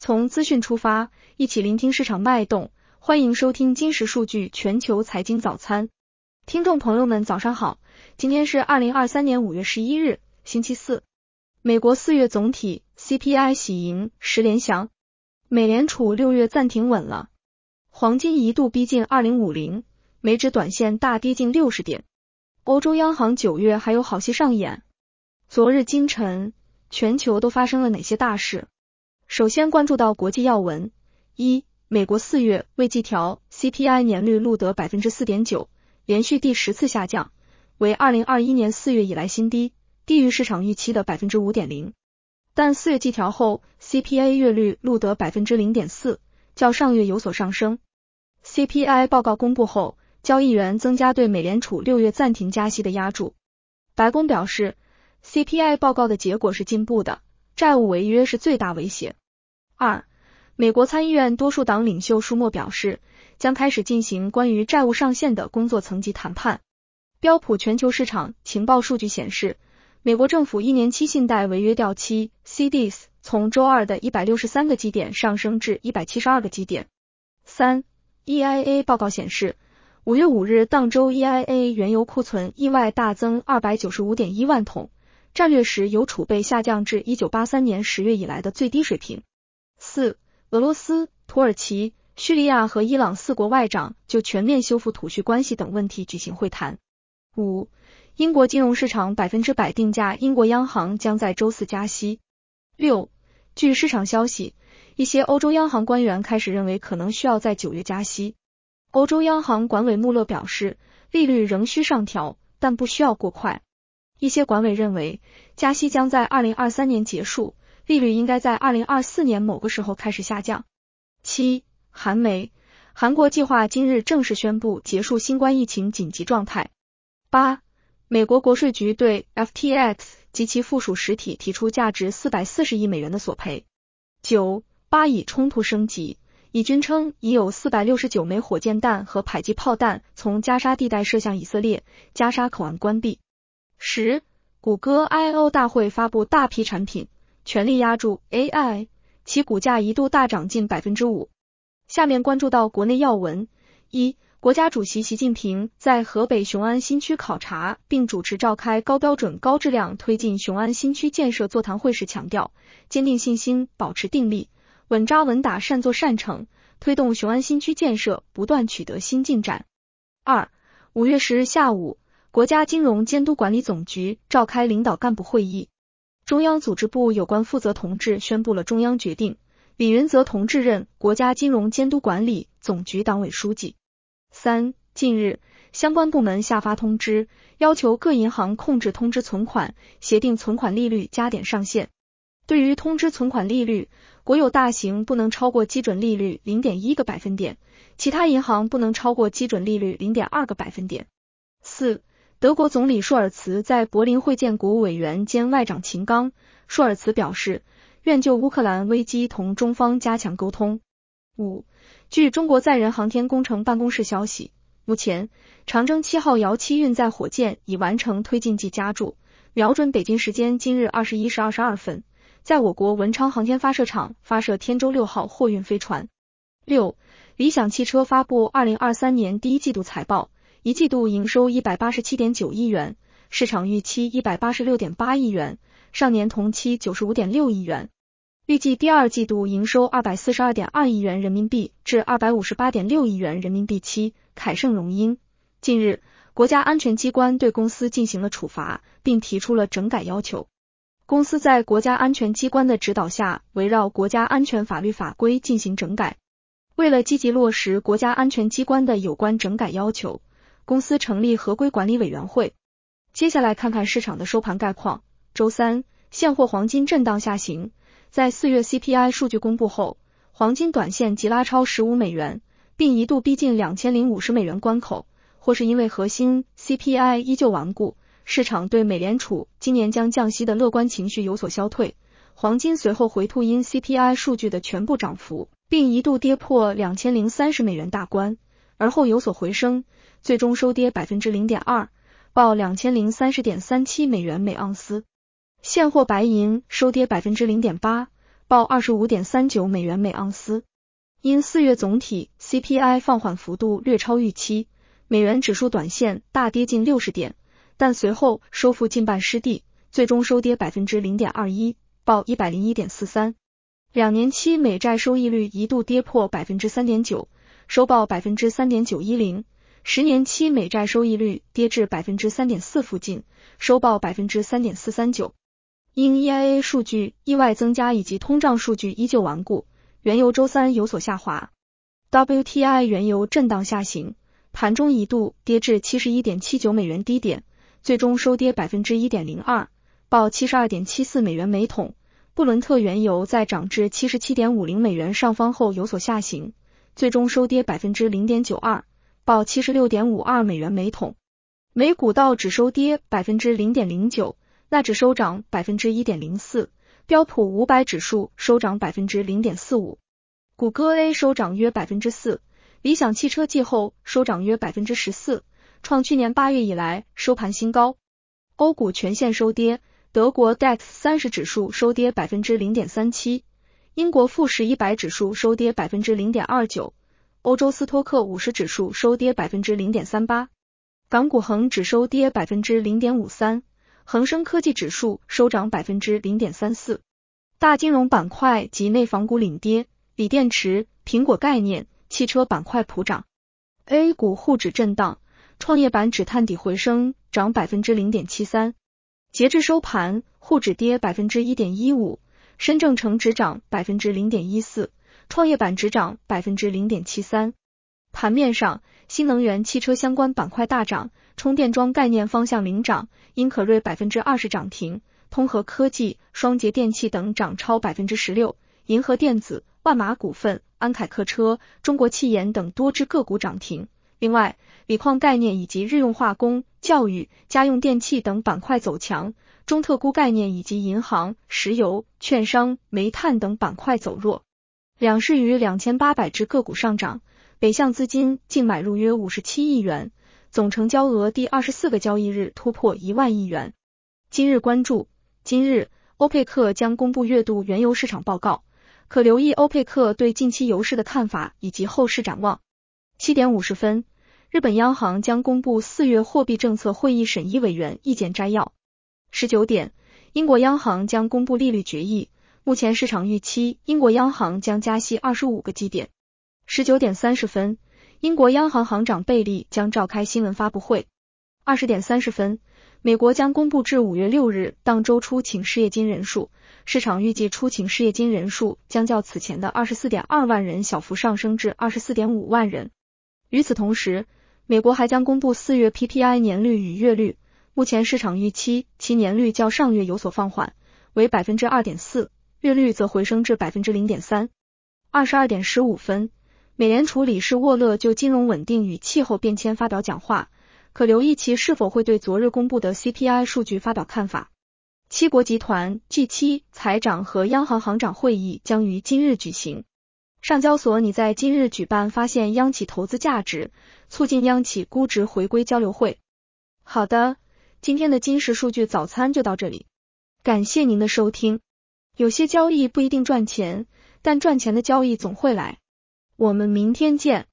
从资讯出发，一起聆听市场脉动。欢迎收听今时数据全球财经早餐。听众朋友们早上好，今天是2023年5月11日，星期四。美国4月总体 CPI 喜迎10连降，美联储6月暂停稳了，黄金一度逼近2050，美指短线大跌近60点。欧洲央行9月还有好戏上演。昨日今晨，全球都发生了哪些大事？首先关注到国际要闻。一、美国4月未季调 CPI 年率录得 4.9%， 连续第10次下降，为2021年4月以来新低，低于市场预期的 5.0%。但4月季调后 CPI 月率录得 0.4%， 较上月有所上升。CPI 报告公布后，交易员增加对美联储6月暂停加息的押注。白宫表示， CPI 报告的结果是进步的，债务违约是最大威胁。二、美国参议院多数党领袖舒默表示，将开始进行关于债务上限的工作层级谈判。标普全球市场情报数据显示，美国政府1年期信贷违约掉期 CDS 从周二的163个基点上升至172个基点。三、EIA 报告显示，5月5日当周 EIA 原油库存意外大增 295.1 万桶，战略石油储备下降至1983年10月以来的最低水平。四、俄罗斯、土耳其、叙利亚和伊朗4国外长就全面修复土叙关系等问题举行会谈。五、英国金融市场100%定价英国央行将在周四加息。六、据市场消息，一些欧洲央行官员开始认为可能需要在9月加息。欧洲央行管委穆勒表示，利率仍需上调，但不需要过快。一些管委认为，加息将在2023年结束，利率应该在2024年某个时候开始下降。七、韩媒，韩国计划今日正式宣布结束新冠疫情紧急状态。八、美国国税局对 FTX 及其附属实体提出价值440亿美元的索赔。九、巴以冲突升级，以军称已有469枚火箭弹和迫击炮弹从加沙地带射向以色列，加沙口岸关闭。十、谷歌 I/O 大会发布大批产品，全力压住 AI， 其股价一度大涨近 5%。下面关注到国内要闻。一、国家主席习近平在河北雄安新区考察并主持召开高标准高质量推进雄安新区建设座谈会时强调，坚定信心，保持定力，稳扎稳打，善作善成，推动雄安新区建设不断取得新进展。二、5月10日下午，国家金融监督管理总局召开领导干部会议，中央组织部有关负责同志宣布了中央决定，李云泽同志任国家金融监督管理总局党委书记。三、近日，相关部门下发通知，要求各银行控制通知存款，协定存款利率加点上限。对于通知存款利率，国有大行不能超过基准利率 0.1 个百分点，其他银行不能超过基准利率 0.2 个百分点。四、德国总理舒尔茨在柏林会见国务委员兼外长秦刚，舒尔茨表示，愿就乌克兰危机同中方加强沟通。五、据中国载人航天工程办公室消息，目前长征7号遥7运载火箭已完成推进剂加注，瞄准北京时间今日21时22分，在我国文昌航天发射场发射天舟6号货运飞船。六、理想汽车发布2023年第一季度财报，一季度营收 187.9 亿元，市场预期 186.8 亿元，上年同期 95.6 亿元。预计第二季度营收 242.2 亿元人民币至 258.6 亿元人民币。七、凯盛荣膺，近日，国家安全机关对公司进行了处罚，并提出了整改要求。公司在国家安全机关的指导下，围绕国家安全法律法规进行整改。为了积极落实国家安全机关的有关整改要求，公司成立合规管理委员会。接下来看看市场的收盘概况。周三，现货黄金震荡下行，在4月 CPI 数据公布后，黄金短线急拉超15美元，并一度逼近2050美元关口，或是因为核心 CPI 依旧顽固，市场对美联储今年将降息的乐观情绪有所消退，黄金随后回吐因 CPI 数据的全部涨幅，并一度跌破2030美元大关，而后有所回升，最终收跌 0.2%， 报 2030.37 美元每盎司。现货白银收跌 0.8%， 报 25.39 美元每盎司。因4月总体 CPI 放缓幅度略超预期，美元指数短线大跌近60点，但随后收复近半失地，最终收跌 0.21%， 报 101.43。2年期美债收益率一度跌破 3.9%， 收报 3.910%， 10年期美债收益率跌至 3.4% 附近，收报 3.439%。因 EIA 数据意外增加以及通胀数据依旧顽固，原油周三有所下滑。WTI 原油震荡下行，盘中一度跌至 71.79 美元低点，最终收跌 1.02%， 报 72.74 美元每桶。布伦特原油在涨至 77.50 美元上方后有所下行，最终收跌 0.92%， 报 76.52 美元每桶。美股道指收跌 0.09%， 纳指收涨 1.04%， 标普500指数收涨 0.45%， 谷歌 A 收涨约 4%， 理想汽车季后收涨约 14%， 创去年8月以来收盘新高。欧股全线收跌，德国 DAX 30指数收跌 0.37%， 英国富时100指数收跌 0.29%， 欧洲斯托克50指数收跌 0.38%， 港股恒指收跌 0.53%， 恒生科技指数收涨 0.34%。 大金融板块及内房股领跌，锂电池、苹果概念、汽车板块普涨。A 股沪指震荡，创业板指探底回升，涨 0.73%。截至收盘，沪指跌 1.15%， 深证成指涨 0.14%， 创业板指涨 0.73%。盘面上，新能源汽车相关板块大涨，充电桩概念方向领涨，英可瑞 20% 涨停，通和科技、双节电器等涨超 16%， 银河电子、万马股份、安凯客车、中国汽研等多只个股涨停。另外，锂矿概念以及日用化工、教育、家用电器等板块走强，中特估概念以及银行、石油、券商、煤炭等板块走弱。两市逾2800只个股上涨，北向资金净买入约57亿元，总成交额第24个交易日突破1万亿元。今日关注，今日欧佩克将公布月度原油市场报告，可留意欧佩克对近期油市的看法以及后市展望。7点50分，日本央行将公布4月货币政策会议审议委员意见摘要。19点，英国央行将公布利率决议，目前市场预期英国央行将加息25个基点。19点30分，英国央行行长贝利将召开新闻发布会。20点30分，美国将公布至5月6日当周初请失业金人数，市场预计初请失业金人数将较此前的 24.2 万人小幅上升至 24.5 万人。与此同时，美国还将公布4月 PPI 年率与月率，目前市场预期其年率较上月有所放缓，为 2.4%， 月率则回升至 0.3%。22点15分，美联储理事沃勒就金融稳定与气候变迁发表讲话，可留意其是否会对昨日公布的 CPI 数据发表看法。七国集团 G7 财长和央行行长会议将于今日举行。上交所拟在今日举办发现央企投资价值，促进央企估值回归交流会。好的，今天的金石数据早餐就到这里，感谢您的收听。有些交易不一定赚钱，但赚钱的交易总会来。我们明天见。